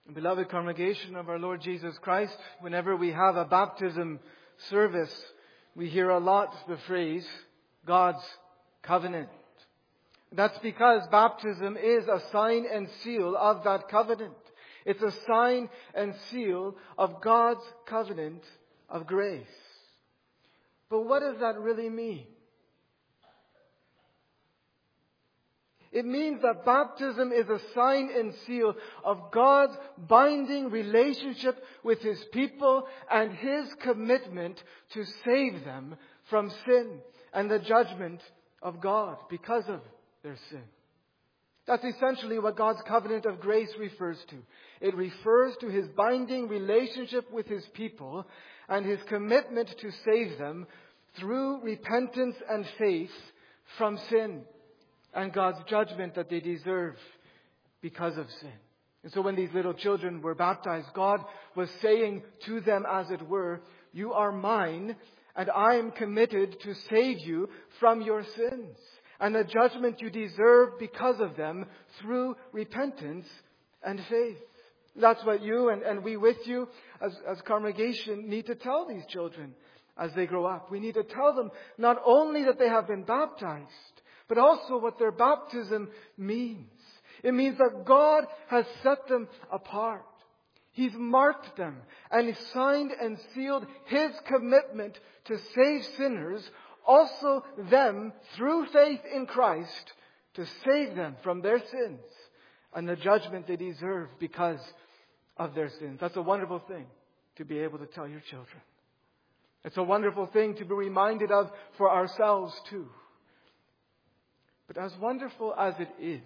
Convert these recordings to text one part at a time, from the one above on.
Beloved congregation of our Lord Jesus Christ, whenever we have a baptism service, we hear a lot the phrase, God's covenant. That's because baptism is a sign and seal of that covenant. It's a sign and seal of God's covenant of grace. But what does that really mean? It means that baptism is a sign and seal of God's binding relationship with His people and His commitment to save them from sin and the judgment of God because of their sin. That's essentially what God's covenant of grace refers to. It refers to His binding relationship with His people and His commitment to save them through repentance and faith from sin and God's judgment that they deserve because of sin. And so when these little children were baptized, God was saying to them, as it were, you are mine, and I am committed to save you from your sins and the judgment you deserve because of them through repentance and faith. That's what you and we with you as congregation need to tell these children as they grow up. We need to tell them not only that they have been baptized, but also what their baptism means. It means that God has set them apart. He's marked them and He's signed and sealed His commitment to save sinners, also them through faith in Christ, to save them from their sins and the judgment they deserve because of their sins. That's a wonderful thing to be able to tell your children. It's a wonderful thing to be reminded of for ourselves too. But as wonderful as it is,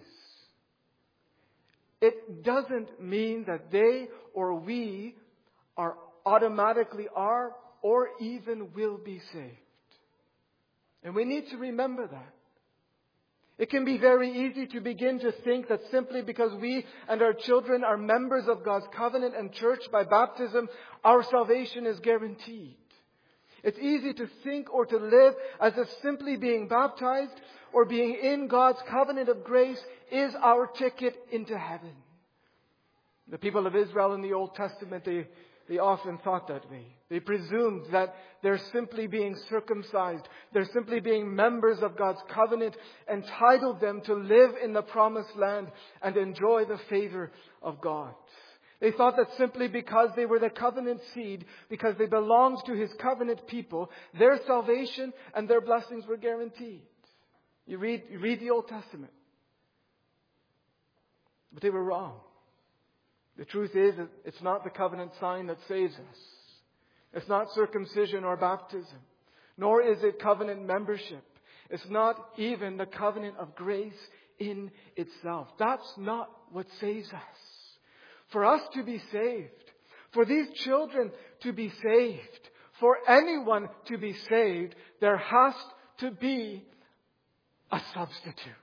it doesn't mean that they or we are automatically are or even will be saved. And we need to remember that. It can be very easy to begin to think that simply because we and our children are members of God's covenant and church by baptism, our salvation is guaranteed. It's easy to think or to live as if simply being baptized or being in God's covenant of grace is our ticket into heaven. The people of Israel in the Old Testament, they often thought that way. They presumed that they're simply being circumcised, they're simply being members of God's covenant, entitled them to live in the promised land and enjoy the favor of God. They thought that simply because they were the covenant seed, because they belonged to His covenant people, their salvation and their blessings were guaranteed. You read the Old Testament. But they were wrong. The truth is that it's not the covenant sign that saves us. It's not circumcision or baptism. Nor is it covenant membership. It's not even the covenant of grace in itself. That's not what saves us. For us to be saved, for these children to be saved, for anyone to be saved, there has to be a substitute.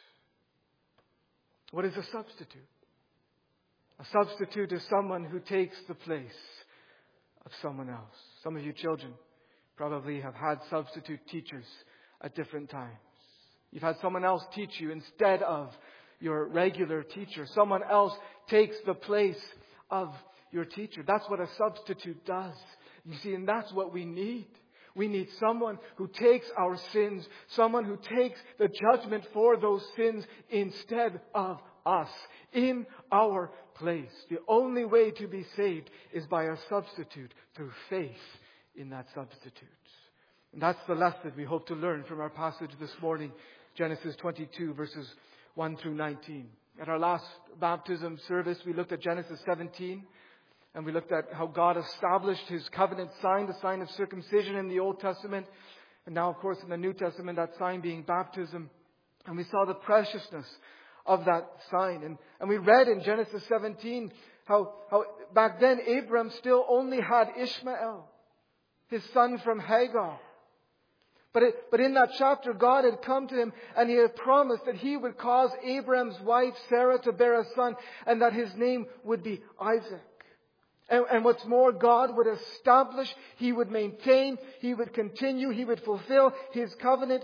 What is a substitute? A substitute is someone who takes the place of someone else. Some of you children probably have had substitute teachers at different times. You've had someone else teach you instead of your regular teacher. Someone else takes the place of your teacher. That's what a substitute does. You see, and that's what we need. We need someone who takes our sins, someone who takes the judgment for those sins instead of us, in our place. The only way to be saved is by a substitute, through faith in that substitute. And that's the lesson we hope to learn from our passage this morning, Genesis 22, verses 1 through 19. At our last baptism service, we looked at Genesis 17. And we looked at how God established His covenant sign, the sign of circumcision in the Old Testament. And now, of course, in the New Testament, that sign being baptism. And we saw the preciousness of that sign. And we read in Genesis 17 how back then Abram still only had Ishmael, his son from Hagar. But in that chapter, God had come to him and He had promised that He would cause Abram's wife Sarah to bear a son and that his name would be Isaac. And what's more, God would establish, He would maintain, He would continue, He would fulfill His covenant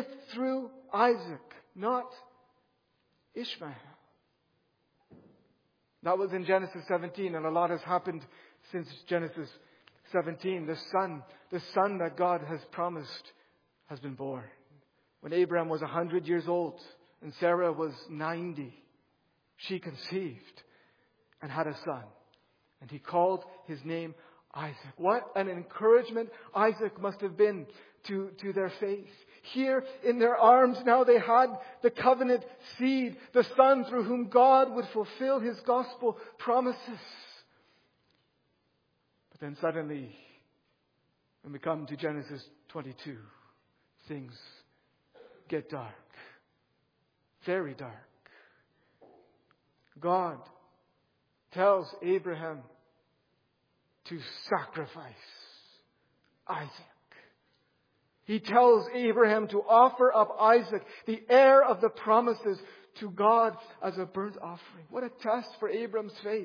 through Isaac, not Ishmael. That was in Genesis 17, and a lot has happened since Genesis 17. The son that God has promised has been born. When Abraham was 100 years old and Sarah was 90, she conceived and had a son. And he called his name Isaac. What an encouragement Isaac must have been to their faith. Here in their arms now they had the covenant seed, the son through whom God would fulfill his gospel promises. But then suddenly, when we come to Genesis 22, things get dark. Very dark. God tells Abraham to sacrifice Isaac. He tells Abraham to offer up Isaac, the heir of the promises, to God as a burnt offering. What a test for Abraham's faith.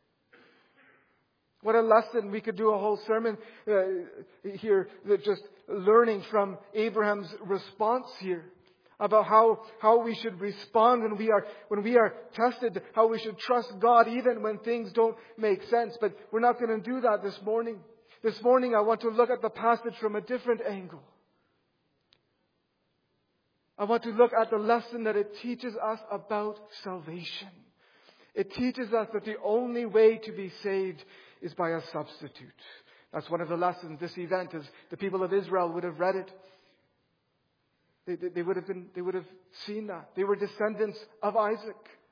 What a lesson. We could do a whole sermon here, just learning from Abraham's response here about how we should respond when we are tested, how we should trust God even when things don't make sense. But we're not going to do that this morning. This morning I want to look at the passage from a different angle. I want to look at the lesson that it teaches us about salvation. It teaches us that the only way to be saved is by a substitute. That's one of the lessons this event, as the people of Israel would have read it. They would have seen that. They were descendants of Isaac.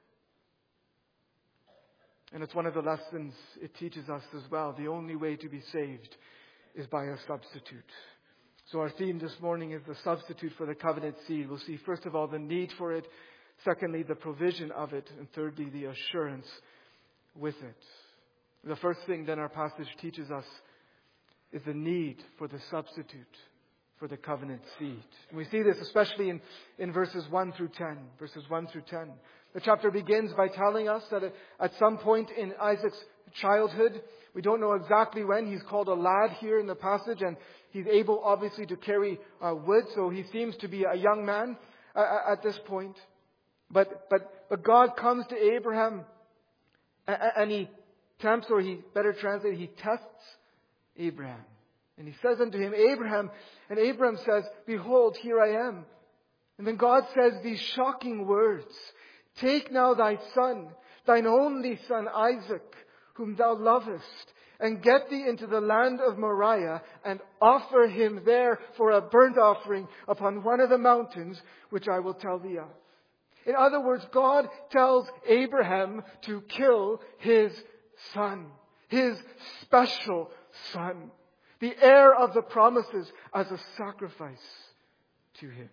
And it's one of the lessons it teaches us as well. The only way to be saved is by a substitute. So our theme this morning is the substitute for the covenant seed. We'll see, first of all, the need for it. Secondly, the provision of it. And thirdly, the assurance with it. The first thing then our passage teaches us is the need for the substitute for the covenant seed. And we see this especially in verses 1 through 10. Verses 1 through 10. The chapter begins by telling us that at some point in Isaac's childhood, we don't know exactly when, he's called a lad here in the passage, and he's able obviously to carry wood, so he seems to be a young man at this point. But God comes to Abraham and he tempts, or he better translate, he tests Abraham. And he says unto him, Abraham, and Abraham says, behold, here I am. And then God says these shocking words, take now thy son, thine only son Isaac, whom thou lovest, and get thee into the land of Moriah, and offer him there for a burnt offering upon one of the mountains, which I will tell thee of. In other words, God tells Abraham to kill his son, his special son, the heir of the promises, as a sacrifice to him.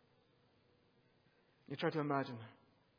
You try to imagine that.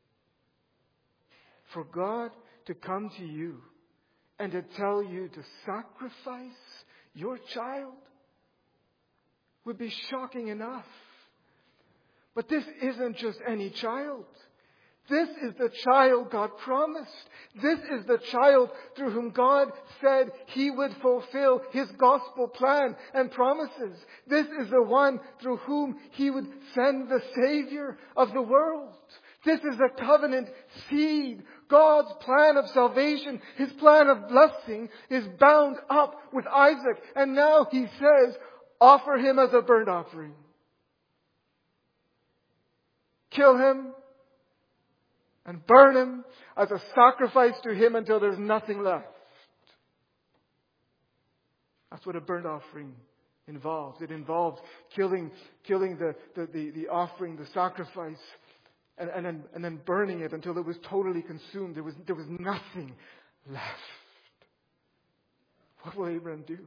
For God to come to you and to tell you to sacrifice your child would be shocking enough. But this isn't just any child. This is the child God promised. This is the child through whom God said He would fulfill His gospel plan and promises. This is the one through whom He would send the Savior of the world. This is a covenant seed. God's plan of salvation, His plan of blessing, is bound up with Isaac. And now He says, offer him as a burnt offering. Kill him and burn him as a sacrifice to him until there's nothing left. That's what a burnt offering involves. It involves killing the offering, the sacrifice, and then burning it until it was totally consumed. There was nothing left. What will Abraham do?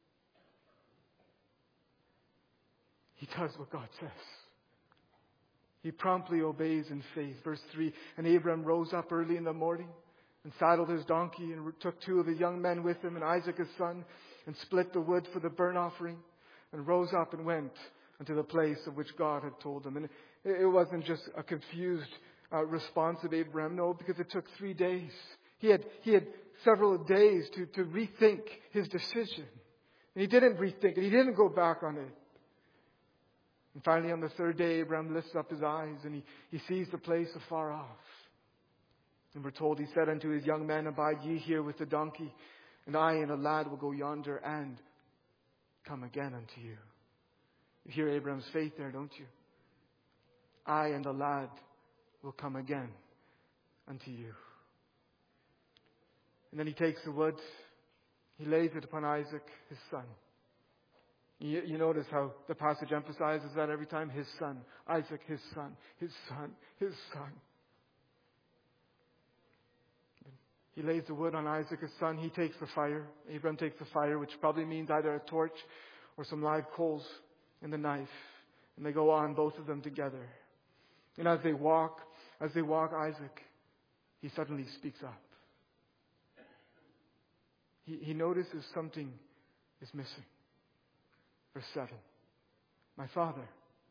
He does what God says. He promptly obeys in faith. Verse 3, and Abraham rose up early in the morning and saddled his donkey and took 2 of the young men with him and Isaac his son, and split the wood for the burnt offering, and rose up and went unto the place of which God had told him. And it wasn't just a confused response of Abraham. No, because it took 3 days. He had several days to rethink his decision. And he didn't rethink it. He didn't go back on it. And finally, on the 3rd day, Abraham lifts up his eyes and he sees the place afar off. And we're told he said unto his young men, Abide ye here with the donkey, and I and the lad will go yonder and come again unto you. You hear Abraham's faith there, don't you? I and the lad will come again unto you. And then he takes the wood, he lays it upon Isaac, his son. You notice how the passage emphasizes that every time? His son. Isaac, his son. His son. His son. He lays the wood on Isaac, his son. He takes the fire. Abraham takes the fire, which probably means either a torch or some live coals, and the knife. And they go on, both of them together. And as they walk Isaac, he suddenly speaks up. He notices something is missing. Verse 7. My father.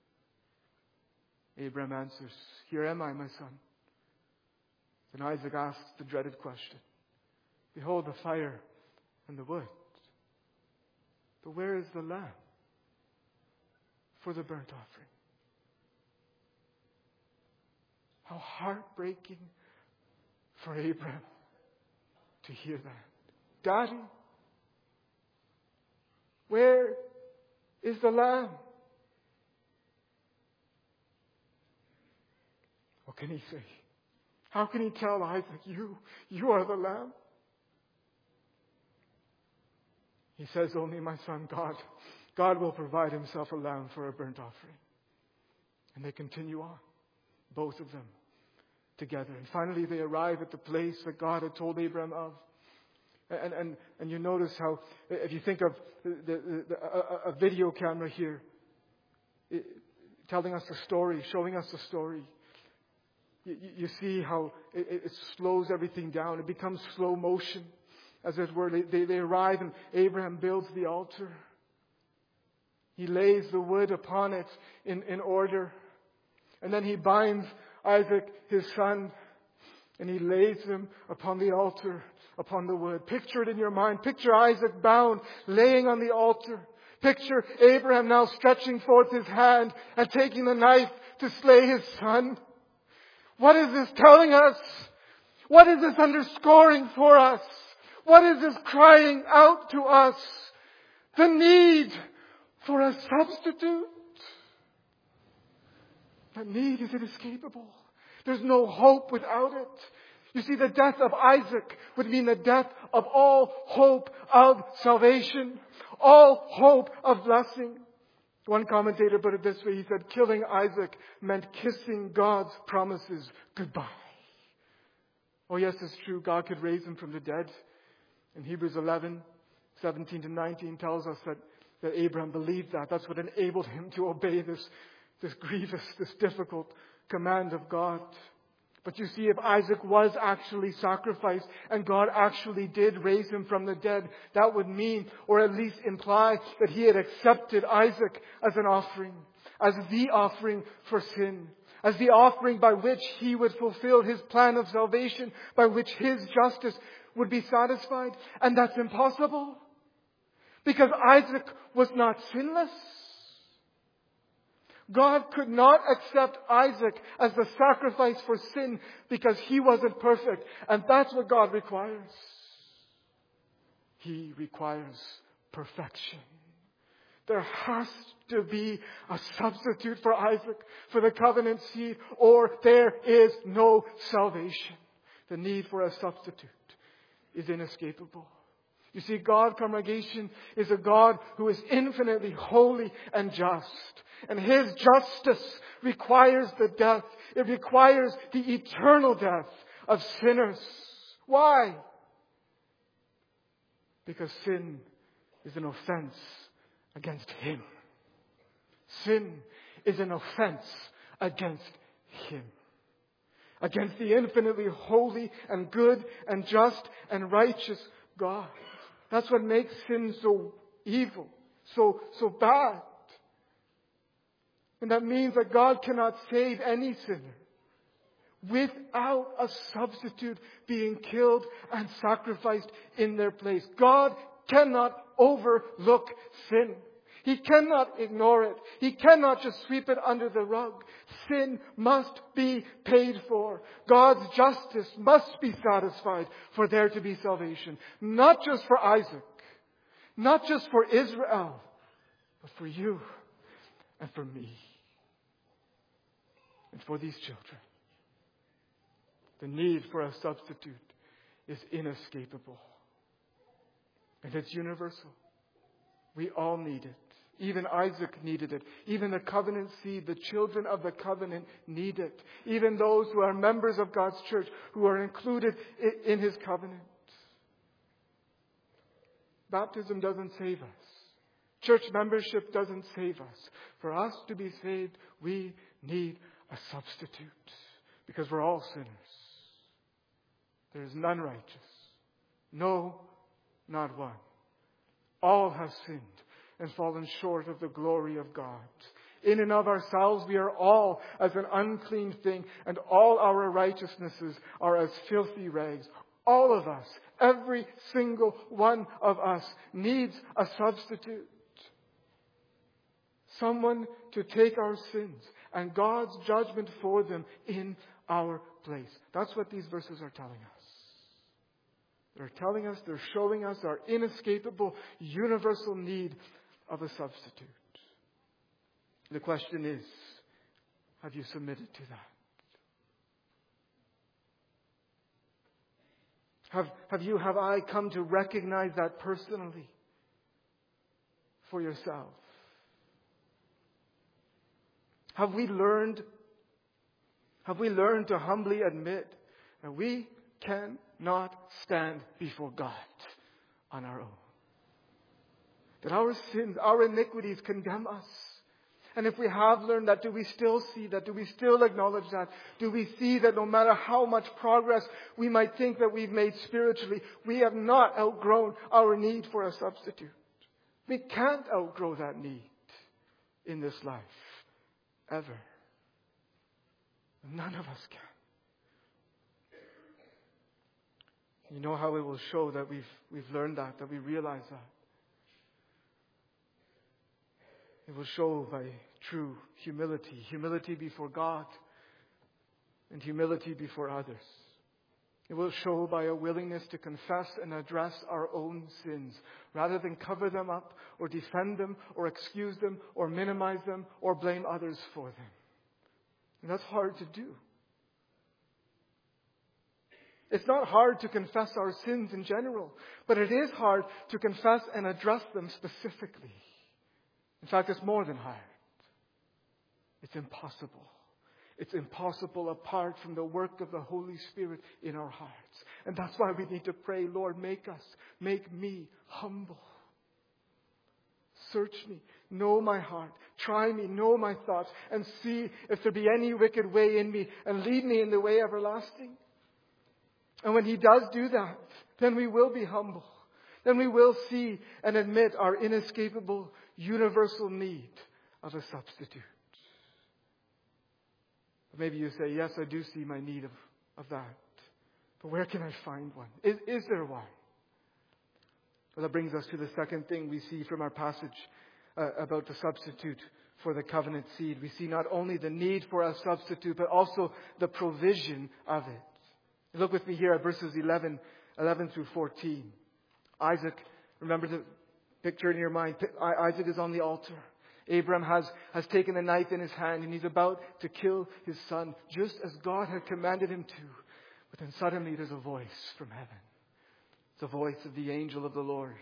Abraham answers, Here am I, my son. Then Isaac asks the dreaded question. Behold the fire and the wood. But where is the lamb for the burnt offering? How heartbreaking for Abraham to hear that. Daddy, where is the lamb? What can he say? How can he tell Isaac, you are the lamb? He says, only my son, God will provide himself a lamb for a burnt offering. And they continue on, both of them together. And finally they arrive at the place that God had told Abraham of. And you notice how, if you think of a video camera here, telling us a story, showing us a story, you see how it slows everything down. It becomes slow motion, as it were. They arrive and Abraham builds the altar. He lays the wood upon it in order. And then he binds Isaac, his son, and he lays him upon the altar, upon the wood. Picture it in your mind. Picture Isaac bound, laying on the altar. Picture Abraham now stretching forth his hand and taking the knife to slay his son. What is this telling us? What is this underscoring for us? What is this crying out to us? The need for a substitute. That need is inescapable. There's no hope without it. You see, the death of Isaac would mean the death of all hope of salvation, all hope of blessing. One commentator put it this way. He said, killing Isaac meant kissing God's promises goodbye. Oh yes, it's true. God could raise him from the dead. In Hebrews 11:17-19 tells us that Abraham believed that. That's what enabled him to obey this grievous, this difficult command of God. But you see, if Isaac was actually sacrificed and God actually did raise him from the dead, that would mean, or at least imply, that he had accepted Isaac as an offering, as the offering for sin, as the offering by which he would fulfill his plan of salvation, by which his justice would be satisfied. And that's impossible, because Isaac was not sinless. God could not accept Isaac as the sacrifice for sin because he wasn't perfect. And that's what God requires. He requires perfection. There has to be a substitute for Isaac, for the covenant seed, or there is no salvation. The need for a substitute is inescapable. You see, God, congregation, is a God who is infinitely holy and just. And His justice requires the death. It requires the eternal death of sinners. Why? Because sin is an offense against Him. Sin is an offense against Him. Against the infinitely holy and good and just and righteous God. That's what makes sin so evil, so bad. And that means that God cannot save any sinner without a substitute being killed and sacrificed in their place. God cannot overlook sin. He cannot ignore it. He cannot just sweep it under the rug. Sin must be paid for. God's justice must be satisfied for there to be salvation. Not just for Isaac, not just for Israel, but for you and for me and for these children. The need for a substitute is inescapable. And it's universal. We all need it. Even Isaac needed it. Even the covenant seed, the children of the covenant need it. Even those who are members of God's church, who are included in His covenant. Baptism doesn't save us. Church membership doesn't save us. For us to be saved, we need a substitute. Because we're all sinners. There is none righteous. No, not one. All have sinned and fallen short of the glory of God. In and of ourselves, we are all as an unclean thing, and all our righteousnesses are as filthy rags. All of us, every single one of us, needs a substitute. Someone to take our sins and God's judgment for them in our place. That's what these verses are telling us. They're telling us, they're showing us our inescapable, universal need of a substitute. The question is, have you submitted to that? Have I come to recognize that personally for yourself? Have we learned to humbly admit that we cannot stand before God on our own? That our sins, our iniquities condemn us. And if we have learned that, do we still see that? Do we still acknowledge that? Do we see that no matter how much progress we might think that we've made spiritually, we have not outgrown our need for a substitute? We can't outgrow that need in this life. Ever. None of us can. You know how it will show that we've learned that we realize that. It will show by true humility. Humility before God and humility before others. It will show by a willingness to confess and address our own sins, rather than cover them up or defend them or excuse them or minimize them or blame others for them. And that's hard to do. It's not hard to confess our sins in general, but it is hard to confess and address them specifically. In fact, it's more than hard. It's impossible. It's impossible apart from the work of the Holy Spirit in our hearts. And that's why we need to pray, Lord, make me humble. Search me, know my heart, try me, know my thoughts, and see if there be any wicked way in me, and lead me in the way everlasting. And when He does do that, then we will be humble. Then we will see and admit our inescapable, universal need of a substitute. Maybe you say, yes, I do see my need of that. But where can I find one? Is there one? Well, that brings us to the second thing we see from our passage about the substitute for the covenant seed. We see not only the need for a substitute, but also the provision of it. Look with me here at verses 11 through 14. Isaac, remember the picture in your mind. Isaac is on the altar. Abraham has taken a knife in his hand and he's about to kill his son, just as God had commanded him to. But then suddenly there's a voice from heaven. It's the voice of the angel of the Lord.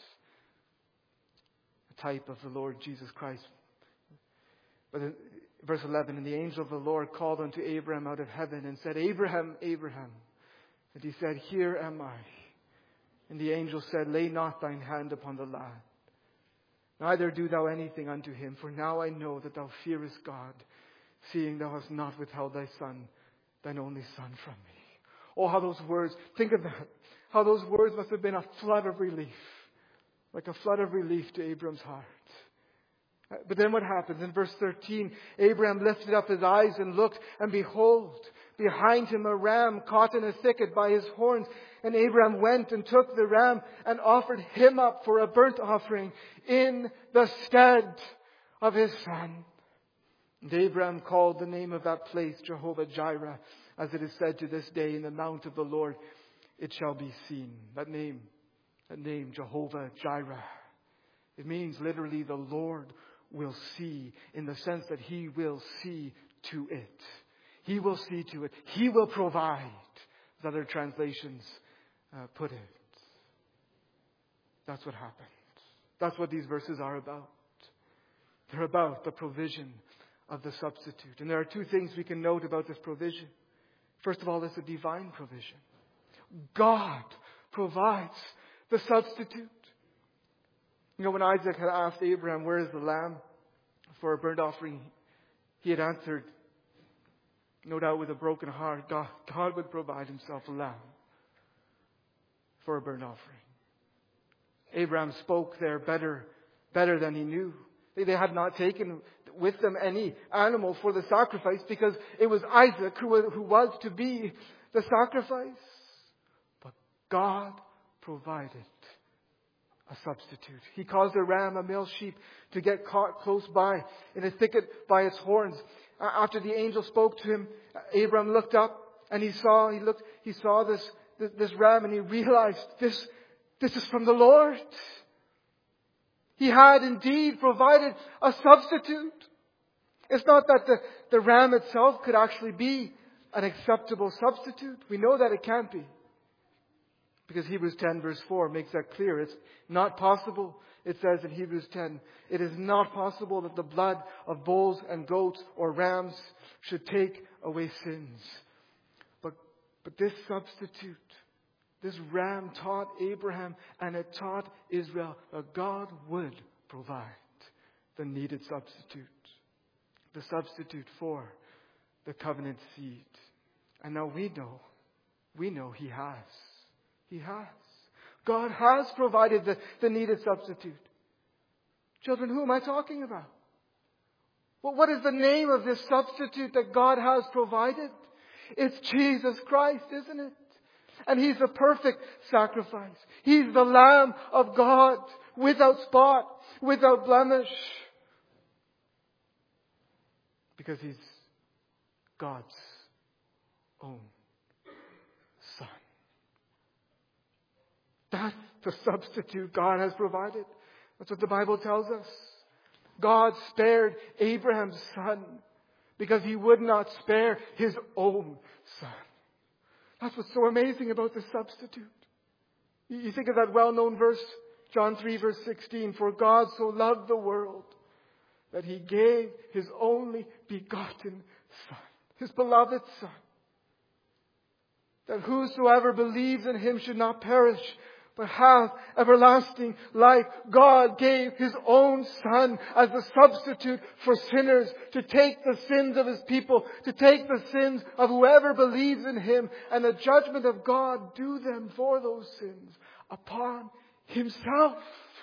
A type of the Lord Jesus Christ. But in verse 11, and the angel of the Lord called unto Abraham out of heaven and said, Abraham, Abraham. And he said, Here am I. And the angel said, Lay not thine hand upon the lad, neither do thou anything unto him, for now I know that thou fearest God, seeing thou hast not withheld thy son, thine only son, from me. Oh, how those words, think of that, how those words must have been a flood of relief, like a flood of relief to Abraham's heart. But then what happens? In verse 13, Abraham lifted up his eyes and looked, and behold, behind him a ram caught in a thicket by his horns. And Abraham went and took the ram and offered him up for a burnt offering in the stead of his son. And Abraham called the name of that place Jehovah Jireh, as it is said to this day, in the mount of the Lord it shall be seen. That name, Jehovah Jireh. It means literally the Lord will see, in the sense that He will see to it. He will see to it. He will provide, as other translations put it. That's what happened. That's what these verses are about. They're about the provision of the substitute. And there are two things we can note about this provision. First of all, it's a divine provision. God provides the substitute. You know, when Isaac had asked Abraham, where is the lamb for a burnt offering, he had answered, no doubt with a broken heart, God would provide Himself a lamb for a burnt offering. Abraham spoke there better than he knew. They had not taken with them any animal for the sacrifice, because it was Isaac who was to be the sacrifice. But God provided a substitute. He caused a ram, a male sheep, to get caught close by in a thicket by its horns. After the angel spoke to him, Abraham looked up and he saw this ram, and he realized this is from the Lord. He had indeed provided a substitute. It's not that the ram itself could actually be an acceptable substitute. We know that it can't be, because Hebrews 10 verse 4 makes that clear. It's not possible. It says in Hebrews 10, it is not possible that the blood of bulls and goats or rams should take away sins. But this substitute, this ram, taught Abraham and it taught Israel that God would provide the needed substitute. The substitute for the covenant seed. And now we know He has. He has. God has provided the needed substitute. Children, who am I talking about? Well, what is the name of this substitute that God has provided? It's Jesus Christ, isn't it? And He's the perfect sacrifice. He's the Lamb of God, without spot, without blemish. Because He's God's own Son. That's the substitute God has provided. That's what the Bible tells us. God spared Abraham's son because He would not spare His own son. That's what's so amazing about the substitute. You think of that well-known verse, John 3 verse 16. For God so loved the world that He gave His only begotten Son, His beloved Son, that whosoever believes in Him should not perish, but have everlasting life. God gave His own Son as a substitute for sinners, to take the sins of His people, to take the sins of whoever believes in Him, and the judgment of God due them for those sins upon Himself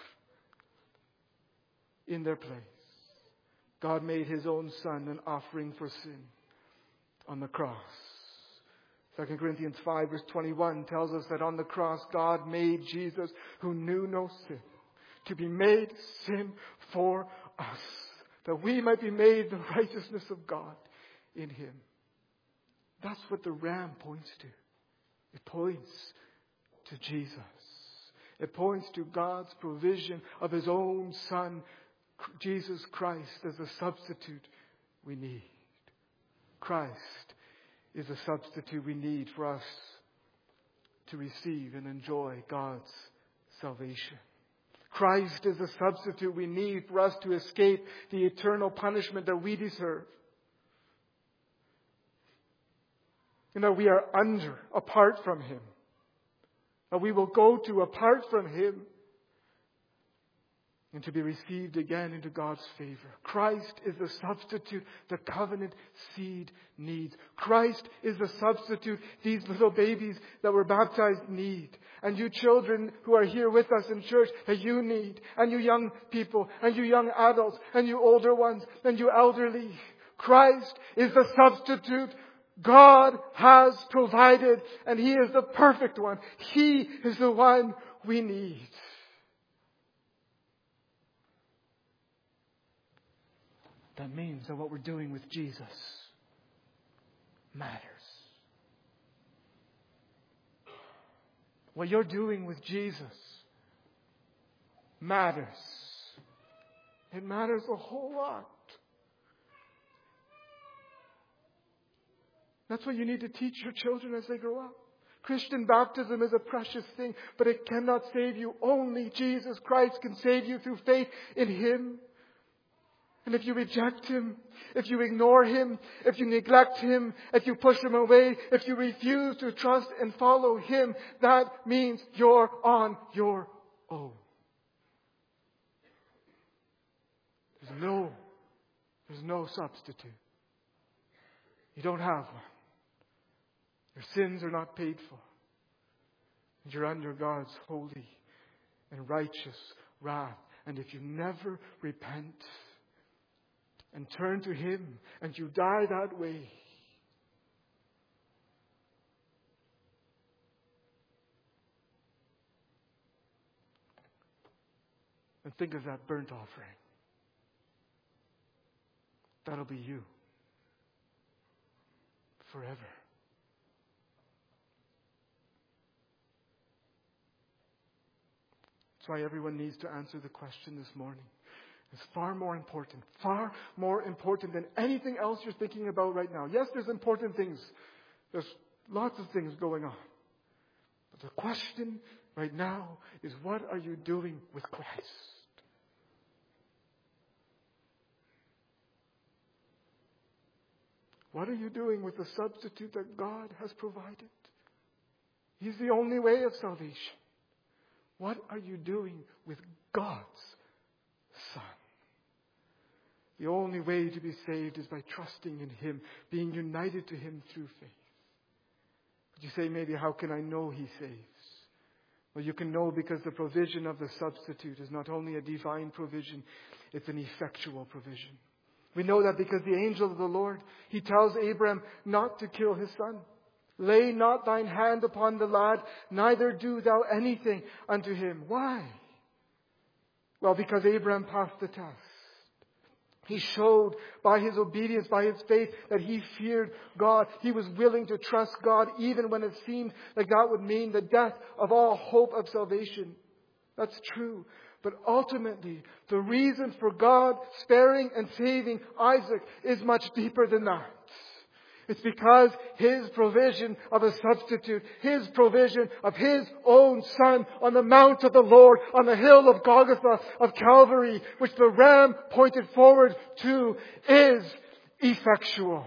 in their place. God made His own Son an offering for sin on the cross. 2 Corinthians 5 verse 21 tells us that on the cross God made Jesus, who knew no sin, to be made sin for us, that we might be made the righteousness of God in Him. That's what the ram points to. It points to Jesus. It points to God's provision of His own Son, Jesus Christ, as the substitute we need. Christ is a substitute we need for us to receive and enjoy God's salvation. Christ is a substitute we need for us to escape the eternal punishment that we deserve. And that we are under, apart from Him. That we will go to apart from Him, and to be received again into God's favor. Christ is the substitute the covenant seed needs. Christ is the substitute these little babies that were baptized need. And you children who are here with us in church, that you need. And you young people, and you young adults, and you older ones, and you elderly. Christ is the substitute God has provided, and He is the perfect one. He is the one we need. That means that what we're doing with Jesus matters. What you're doing with Jesus matters. It matters a whole lot. That's what you need to teach your children as they grow up. Christian baptism is a precious thing, but it cannot save you. Only Jesus Christ can save you through faith in Him. And if you reject Him, if you ignore Him, if you neglect Him, if you push Him away, if you refuse to trust and follow Him, that means you're on your own. There's no substitute. You don't have one. Your sins are not paid for. And you're under God's holy and righteous wrath. And if you never repent and turn to Him and you die that way, and think of that burnt offering. That'll be you forever. That's why everyone needs to answer the question this morning. It's far more important than anything else you're thinking about right now. Yes, there's important things. There's lots of things going on. But the question right now is, what are you doing with Christ? What are you doing with the substitute that God has provided? He's the only way of salvation. What are you doing with God's Son? The only way to be saved is by trusting in Him, being united to Him through faith. But you say, maybe, how can I know He saves? Well, you can know because the provision of the substitute is not only a divine provision, it's an effectual provision. We know that because the angel of the Lord, he tells Abraham not to kill his son. Lay not thine hand upon the lad, neither do thou anything unto him. Why? Well, because Abraham passed the test. He showed by his obedience, by his faith, that he feared God. He was willing to trust God even when it seemed like that would mean the death of all hope of salvation. That's true. But ultimately, the reason for God sparing and saving Isaac is much deeper than that. It's because His provision of a substitute, His provision of His own Son on the mount of the Lord, on the hill of Golgotha, of Calvary, which the ram pointed forward to, is effectual.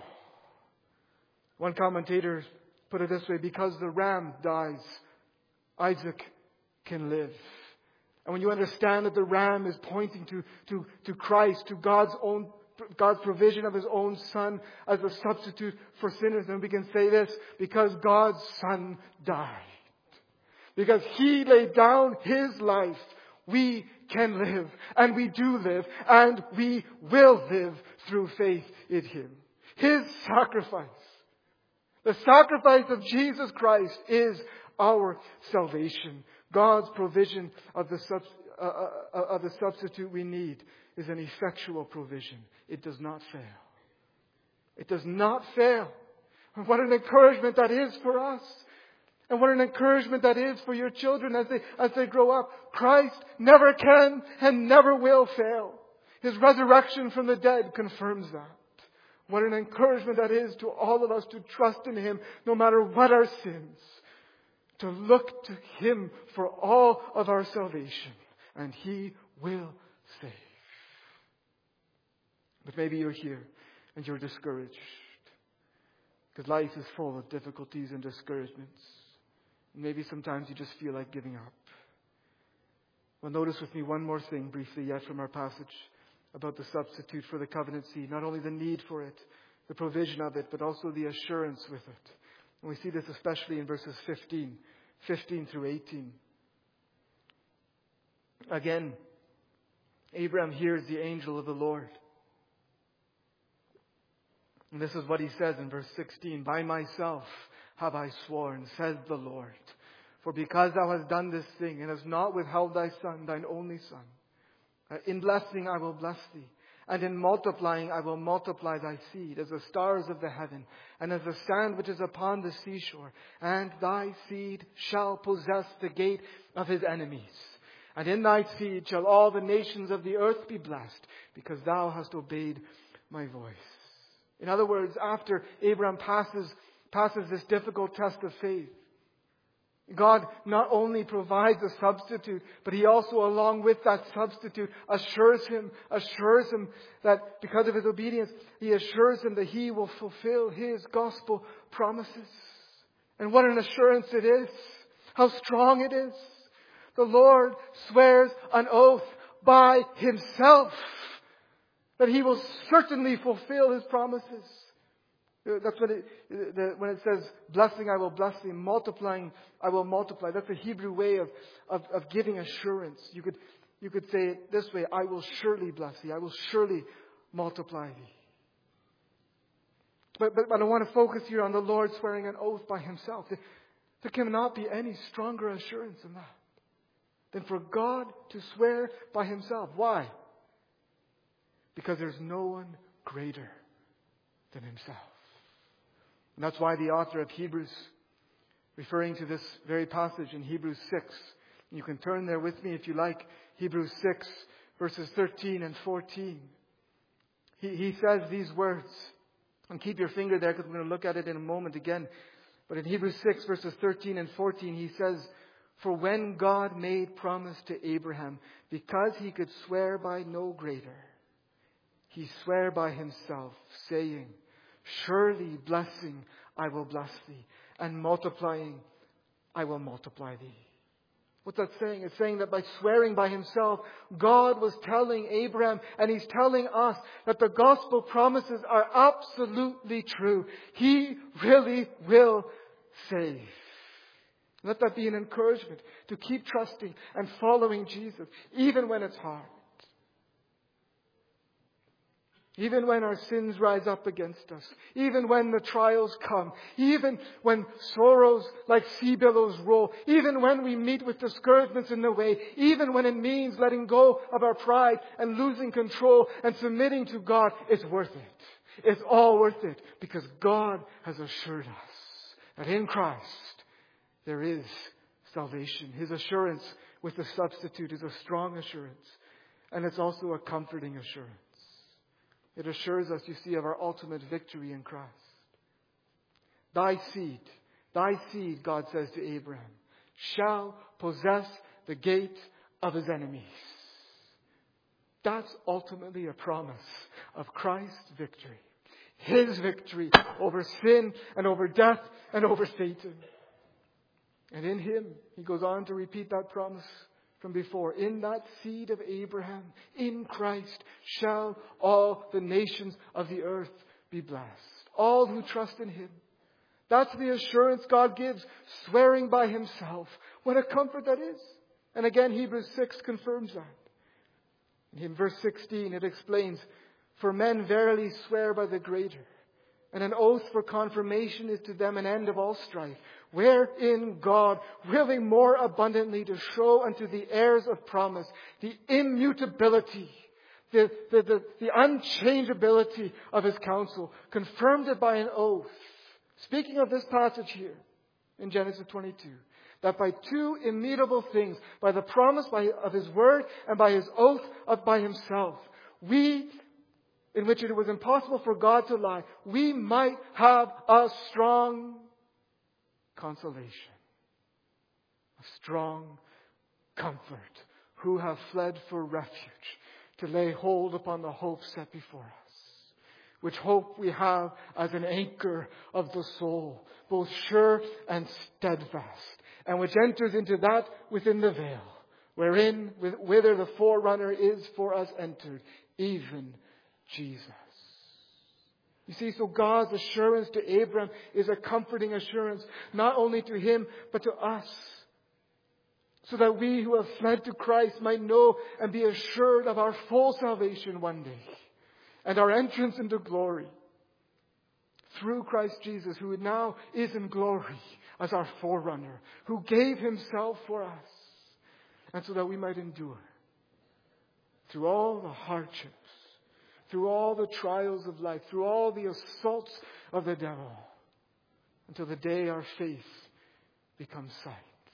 One commentator put it this way: because the ram dies, Isaac can live. And when you understand that the ram is pointing to Christ, to God's provision of His own Son as a substitute for sinners, then we can say this: because God's Son died, because He laid down His life, we can live, and we do live, and we will live through faith in Him. His sacrifice, the sacrifice of Jesus Christ, is our salvation. God's provision of the substitute we need is an effectual provision. It does not fail. It does not fail. And what an encouragement that is for us. And what an encouragement that is for your children as they grow up. Christ never can and never will fail. His resurrection from the dead confirms that. What an encouragement that is to all of us to trust in Him no matter what our sins. To look to Him for all of our salvation. And He will save. But maybe you're here and you're discouraged. Because life is full of difficulties and discouragements. Maybe sometimes you just feel like giving up. Well, notice with me one more thing briefly yet from our passage about the substitute for the covenant seed. Not only the need for it, the provision of it, but also the assurance with it. And we see this especially in verses 15 through 18. Again, Abraham hears the angel of the Lord. And this is what he says in verse 16. By myself have I sworn, says the Lord. For because thou hast done this thing, and hast not withheld thy son, thine only son, in blessing I will bless thee, and in multiplying I will multiply thy seed, as the stars of the heaven, and as the sand which is upon the seashore. And thy seed shall possess the gate of his enemies. And in thy seed shall all the nations of the earth be blessed, because thou hast obeyed my voice. In other words, after Abraham passes this difficult test of faith, God not only provides a substitute, but He also, along with that substitute, assures him that because of his obedience, He assures him that he will fulfill His gospel promises. And what an assurance it is! How strong it is! The Lord swears an oath by Himself that He will certainly fulfill His promises. That's when it says, blessing I will bless thee, multiplying I will multiply. That's a Hebrew way of giving assurance. You could say it this way, I will surely bless thee, I will surely multiply thee. But I want to focus here on the Lord swearing an oath by Himself. There cannot be any stronger assurance than that, than for God to swear by Himself. Why? Because there's no one greater than Himself. And that's why the author of Hebrews, referring to this very passage in Hebrews 6, you can turn there with me if you like, Hebrews 6, verses 13 and 14. He says these words, and keep your finger there because we're going to look at it in a moment again. But in Hebrews 6, verses 13 and 14, he says, for when God made promise to Abraham, because He could swear by no greater, He sware by Himself, saying, surely blessing I will bless thee, and multiplying I will multiply thee. What's that saying? It's saying that by swearing by Himself, God was telling Abraham, and He's telling us, that the gospel promises are absolutely true. He really will save. Let that be an encouragement to keep trusting and following Jesus, even when it's hard. Even when our sins rise up against us. Even when the trials come. Even when sorrows like sea billows roll. Even when we meet with discouragements in the way. Even when it means letting go of our pride and losing control and submitting to God. It's worth it. It's all worth it. Because God has assured us that in Christ there is salvation. His assurance with the substitute is a strong assurance. And it's also a comforting assurance. It assures us, you see, of our ultimate victory in Christ. Thy seed, God says to Abraham, shall possess the gate of his enemies. That's ultimately a promise of Christ's victory. His victory over sin and over death and over Satan. And in Him, He goes on to repeat that promise from before. In that seed of Abraham, in Christ, shall all the nations of the earth be blessed. All who trust in Him. That's the assurance God gives, swearing by Himself. What a comfort that is. And again, Hebrews 6 confirms that. In verse 16, it explains, for men verily swear by the greater, and an oath for confirmation is to them an end of all strife, wherein God, willing more abundantly to show unto the heirs of promise the immutability, the unchangeability of His counsel, confirmed it by an oath. Speaking of this passage here in Genesis 22, that by two immutable things, by the promise of His word and by His oath by Himself, in which it was impossible for God to lie, we might have a strong consolation, a strong comfort, who have fled for refuge, to lay hold upon the hope set before us, which hope we have as an anchor of the soul, both sure and steadfast, and which enters into that within the veil, whither the forerunner is for us entered, even Jesus. You see, so God's assurance to Abraham is a comforting assurance, not only to him, but to us. So that we who have fled to Christ might know and be assured of our full salvation one day, and our entrance into glory. through Christ Jesus, who now is in glory as our forerunner, who gave himself for us, and so that we might endure through all the hardships, through all the trials of life, through all the assaults of the devil, until the day our faith becomes sight.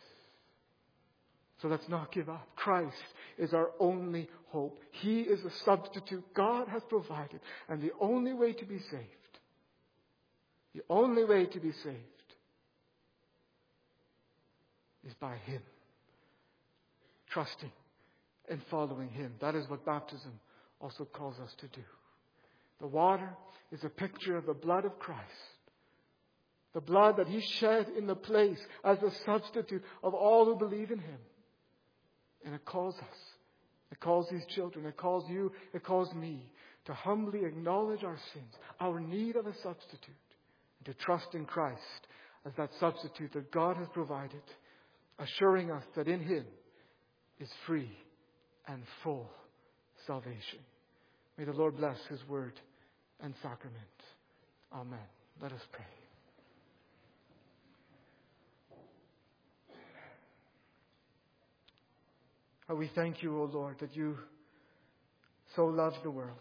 So let's not give up. Christ is our only hope. He is the substitute God has provided, and the only way to be saved, the only way to be saved is by Him. Trusting and following Him. That is what baptism also calls us to do. The water is a picture of the blood of Christ. The blood that He shed in the place as the substitute of all who believe in Him. And it calls us. It calls these children. It calls you. It calls me to humbly acknowledge our sins, our need of a substitute, and to trust in Christ as that substitute that God has provided, assuring us that in Him is free and full salvation. May the Lord bless His word and sacrament. Amen. Let us pray. We thank you, O Lord, that you so loved the world,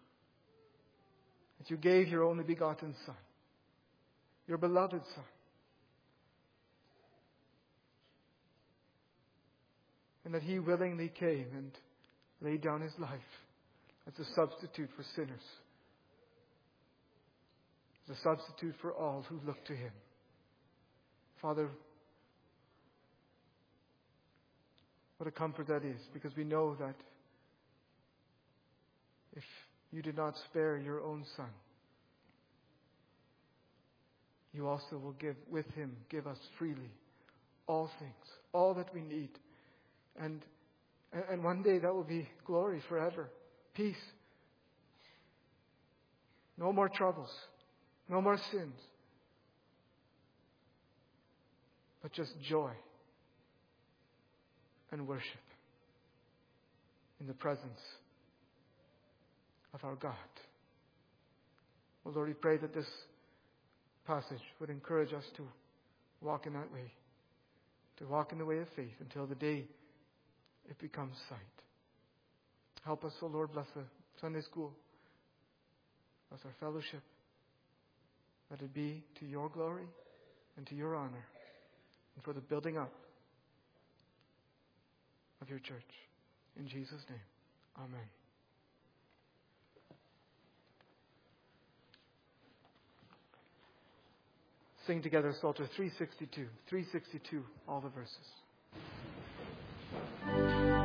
that you gave your only begotten Son, your beloved Son, and that He willingly came and laid down His life as a substitute for sinners, as a substitute for all who look to Him. Father, what a comfort that is, because we know that if you did not spare your own Son, you also will with Him give us freely all things, all that we need. And one day that will be glory forever. Peace. No more troubles. No more sins. But just joy and worship in the presence of our God. Oh Lord, we pray that this passage would encourage us to walk in that way, to walk in the way of faith until the day it becomes sight. Help us, O Lord, bless the Sunday school, bless our fellowship. Let it be to your glory and to your honor and for the building up of your church. In Jesus' name, amen. Sing together Psalter 362. 362, all the verses.